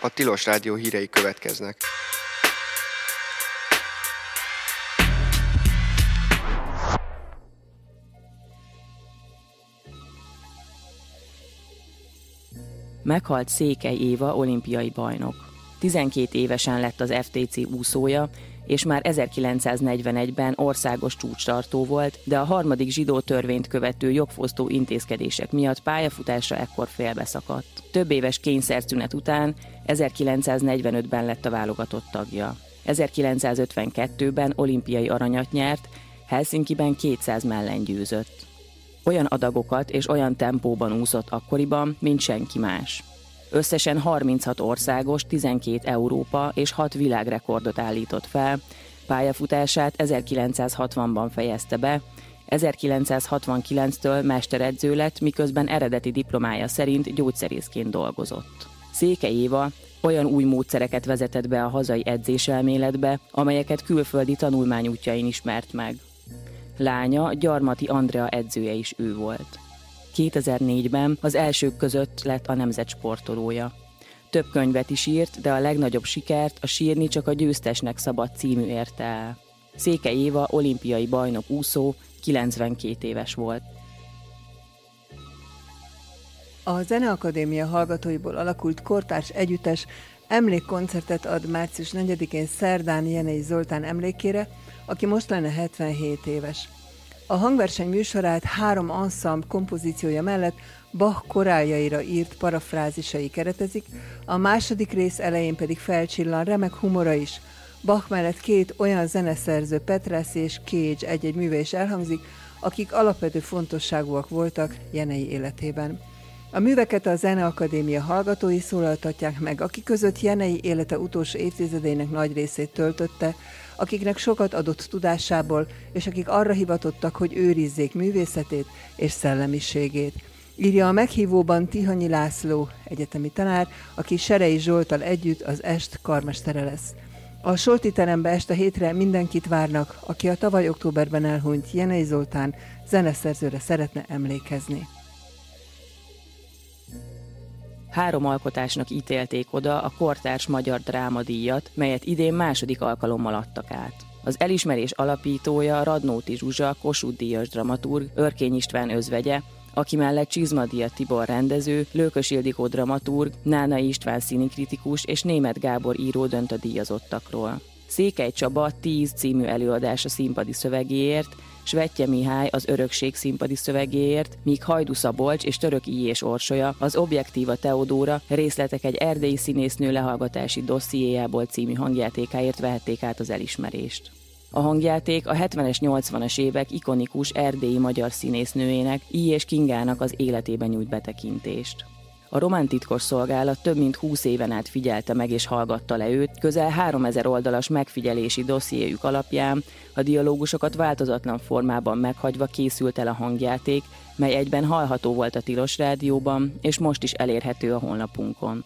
A Tilos Rádió hírei következnek. Meghalt Székely Éva olimpiai bajnok. 12 évesen lett az FTC úszója, és már 1941-ben országos csúcstartó volt, de a harmadik zsidó törvényt követő jogfosztó intézkedések miatt pályafutása ekkor félbeszakadt. Több éves kényszerszünet után 1945-ben lett a válogatott tagja. 1952-ben olimpiai aranyat nyert, Helsinkiben 200 mellen győzött. Olyan adagokat és olyan tempóban úszott akkoriban, mint senki más. Összesen 36 országos, 12 Európa és 6 világrekordot állított fel, pályafutását 1960-ban fejezte be, 1969-től mesteredző lett, miközben eredeti diplomája szerint gyógyszerészként dolgozott. Székely Éva olyan új módszereket vezetett be a hazai edzéselméletbe, amelyeket külföldi tanulmányútjain ismert meg. Lánya, Gyarmati Andrea edzője is ő volt. 2004-ben az elsők között lett a nemzet sportolója. Több könyvet is írt, de a legnagyobb sikert a Sírni csak a győztesnek szabad című érte el. Székely Éva olimpiai bajnok úszó, 92 éves volt. A Zeneakadémia hallgatóiból alakult kortárs együttes emlékkoncertet ad március 4-én szerdán Jenei Zoltán emlékére, aki most lenne 77 éves. A hangverseny műsorát 3 ensemble kompozíciója mellett Bach koráljaira írt parafrázisai keretezik, a második rész elején pedig felcsillan remek humora is. Bach mellett 2 olyan zeneszerző, Petrassi és Cage egy-egy műve is elhangzik, akik alapvető fontosságúak voltak Jenei életében. A műveket a Zeneakadémia hallgatói szólaltatják meg, akik között Jenei élete utolsó évtizedének nagy részét töltötte, akiknek sokat adott tudásából, és akik arra hivatottak, hogy őrizzék művészetét és szellemiségét. Írja a meghívóban Tihanyi László, egyetemi tanár, aki Serei Zsolttal együtt az est karmestere lesz. A Solti terembe este 7-re mindenkit várnak, aki a tavaly októberben elhunyt Jenei Zoltán zeneszerzőre szeretne emlékezni. 3 alkotásnak ítélték oda a kortárs magyar drámadíjat, melyet idén második alkalommal adtak át. Az elismerés alapítója Radnóti Zsuzsa, Kossuth-díjas dramaturg, Örkény István özvegye, aki mellett Csizmadia Tibor rendező, Lőkös Ildikó dramaturg, Nánai István színikritikus és Németh Gábor író dönt a díjazottakról. Székely Csaba 10 című előadás a színpadi szövegéért, Svetje Mihály az Örökség színpadi szövegéért, míg Hajdú Szabolcs és Török Ijés Orsolya az Objektíva Teodóra részletek egy erdélyi színésznő lehallgatási dossziéjából című hangjátékáért vehették át az elismerést. A hangjáték a 70-es, 80-as évek ikonikus erdélyi magyar színésznőjének, Ijés Kingának az életében nyújt betekintést. A Román Titkosszolgálat több mint 20 éven át figyelte meg és hallgatta le őt, közel 3000 oldalas megfigyelési dossziéjük alapján a dialógusokat változatlan formában meghagyva készült el a hangjáték, mely egyben hallható volt a Tilos Rádióban, és most is elérhető a honlapunkon.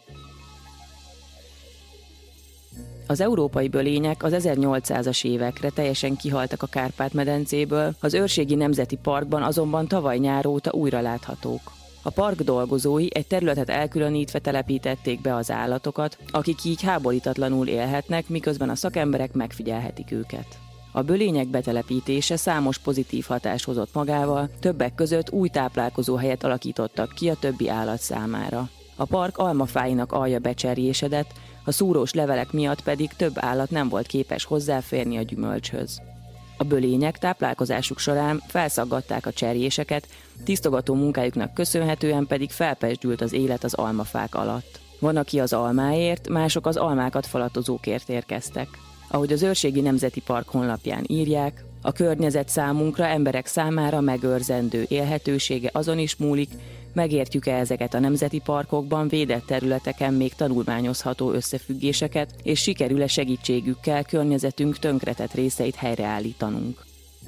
Az európai bölények az 1800-as évekre teljesen kihaltak a Kárpát-medencéből, az Őrségi Nemzeti Parkban azonban tavaly nyár óta újra láthatók. A park dolgozói egy területet elkülönítve telepítették be az állatokat, akik így háborítatlanul élhetnek, miközben a szakemberek megfigyelhetik őket. A bölények betelepítése számos pozitív hatást hozott magával, többek között új táplálkozóhelyet alakítottak ki a többi állat számára. A park almafáinak alja becserjésedett, a szúrós levelek miatt pedig több állat nem volt képes hozzáférni a gyümölcshöz. A bölények táplálkozásuk során felszaggatták a cserjéseket, tisztogató munkájuknak köszönhetően pedig felpezsdült az élet az almafák alatt. Van, aki az almáért, mások az almákat falatozókért érkeztek. Ahogy az Őrségi Nemzeti Park honlapján írják, a környezet számunkra, emberek számára megőrzendő élhetősége azon is múlik, megértjük-e ezeket a nemzeti parkokban védett területeken még tanulmányozható összefüggéseket, és sikerül-e segítségükkel környezetünk tönkretett részeit helyreállítanunk.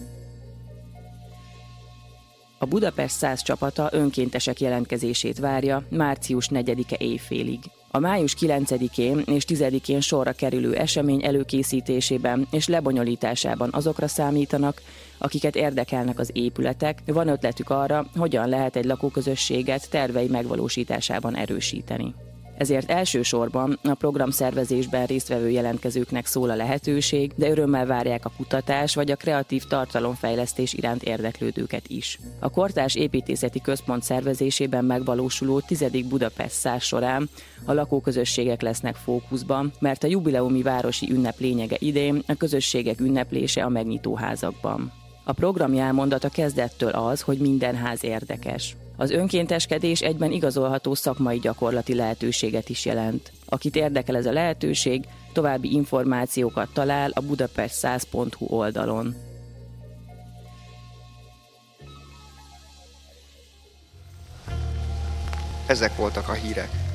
A Budapest 100 csapata önkéntesek jelentkezését várja március 4-e éjfélig. A május 9-én és 10-én sorra kerülő esemény előkészítésében és lebonyolításában azokra számítanak, akiket érdekelnek az épületek, van ötletük arra, hogyan lehet egy lakóközösséget tervei megvalósításában erősíteni. Ezért elsősorban a programszervezésben résztvevő jelentkezőknek szól a lehetőség, de örömmel várják a kutatás vagy a kreatív tartalomfejlesztés iránt érdeklődőket is. A Kortárs Építészeti Központ szervezésében megvalósuló 10. Budapest Száz során a lakóközösségek lesznek fókuszban, mert a jubileumi városi ünnep lényege idén a közösségek ünneplése a megnyitóházakban. A program jelmondata kezdettől az, hogy minden ház érdekes. Az önkénteskedés egyben igazolható szakmai gyakorlati lehetőséget is jelent. Akit érdekel ez a lehetőség, további információkat talál a budapest100.hu oldalon. Ezek voltak a hírek.